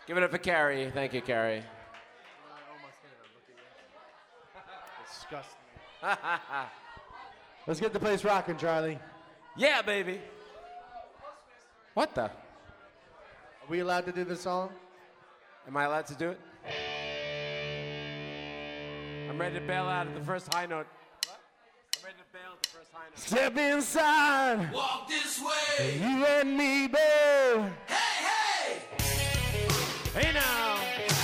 Give it up for Carrie. Thank you, Carrie. Disgusting. Let's get the place rocking, Charlie. Yeah, baby. What the? Are we allowed to do the song? Am I allowed to do it? I'm ready to bail out at the first high note. What? I'm ready to bail at the first high note. Step inside. Walk this way. You and me, babe. Hey, hey. Hey now.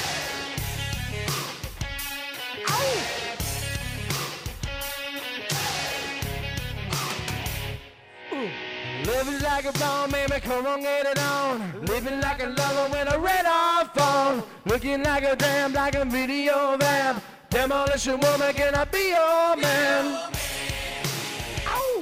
Love is like a bomb, baby, come on, get it on. Living like a lover with a red-hot phone. Looking like a damn, like a video vamp. Demolition woman, can I be your man? Ow!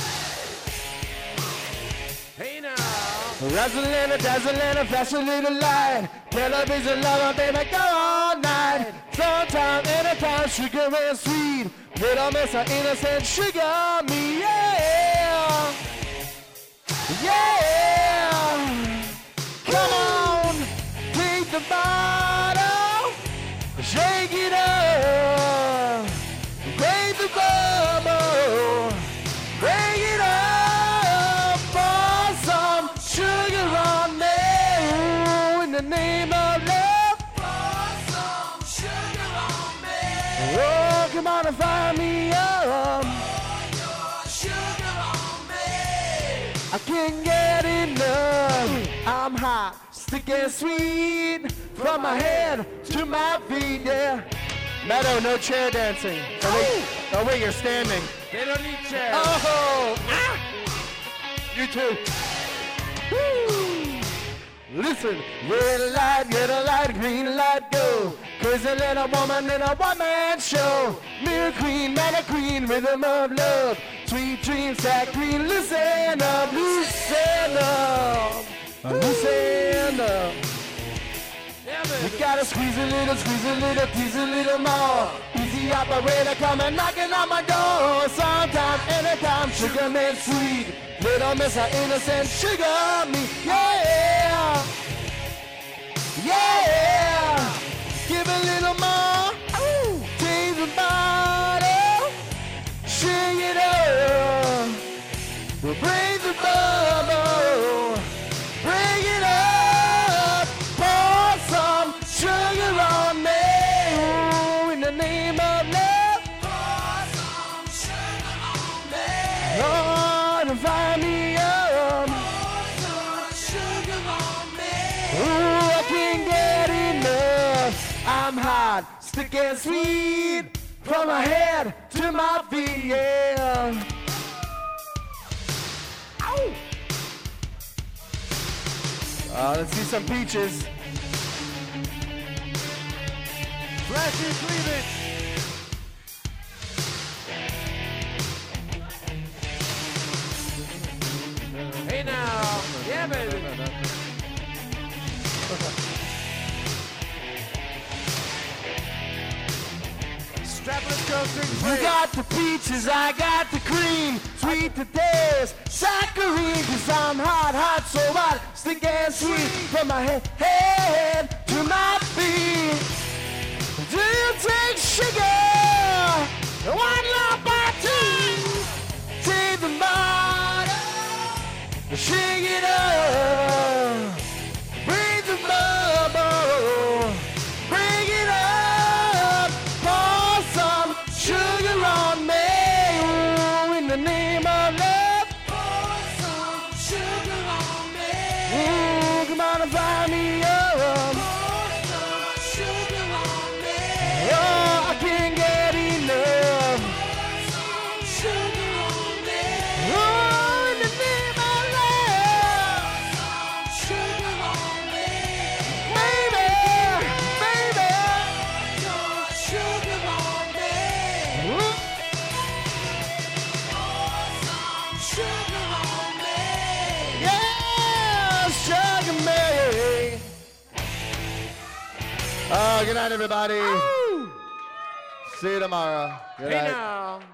Hey now. Razzling a dazzling a flash a little light. Television lover, baby, go all night. Sometime, anytime, sugar and sweet. Little miss her innocent sugar me, yeah. Yeah! Come on, take the bottle, shake it up, break the bubble, break it up, pour some sugar on me. Ooh, in the name of love, Pour some sugar on me. oh, come on and fire me up. Sugar on me. I can't get enough. I'm hot, sticky and sweet. From my head to my feet, yeah. Meadow, no chair dancing. Oh wait, you're standing. They don't need chairs. Oh! Ah! You too. Woo! Listen, red light, yellow light, green light, go. Crazy little woman in a one-man show. Mirror queen, mana queen, rhythm of love. Sweet dreams, that queen, loosen up, loosen up, loosen up. Yeah, baby. You gotta squeeze a little, tease a little more. Easy operator coming knocking on my door. Sometime, anytime, sugar made sweet. Little miss her innocent sugar me, yeah, yeah. Give a little more, ooh. Take the bottle, shake it up, break the bubble, break it up, pour some sugar on me. Ooh, in the name of love, Pour some sugar on me. Lord, fire me up. Pour some sugar on me. Ooh, I can't get enough. I'm hot, sticky and sweet. From my head to my feet, yeah. Ow! Let's see some peaches. Flashy cleavage. Hey now. Yeah, baby. Strapless girls drink You free. got the peaches, I got the cream. Sweet to taste, saccharine. Cause I'm hot, hot, so hot. Stick and sweet. From my head to my feet. Do you take sugar? One lump or two. Take the bottle, shake it up. Break the bubble, break it up. Pour some sugar on me. Ooh, in the name of love. Pour some sugar on me. Ooh, come on and fire me up. Pour some sugar on me. Oh, I can't get enough. Pour some sugar on me. Oh, in the name of love. Some sugar on me. Baby, baby. Some sugar on me. Ooh. Pour some sugar on me. Yeah, sugar me. Oh, good night, everybody. See you tomorrow. Good Hey night. now.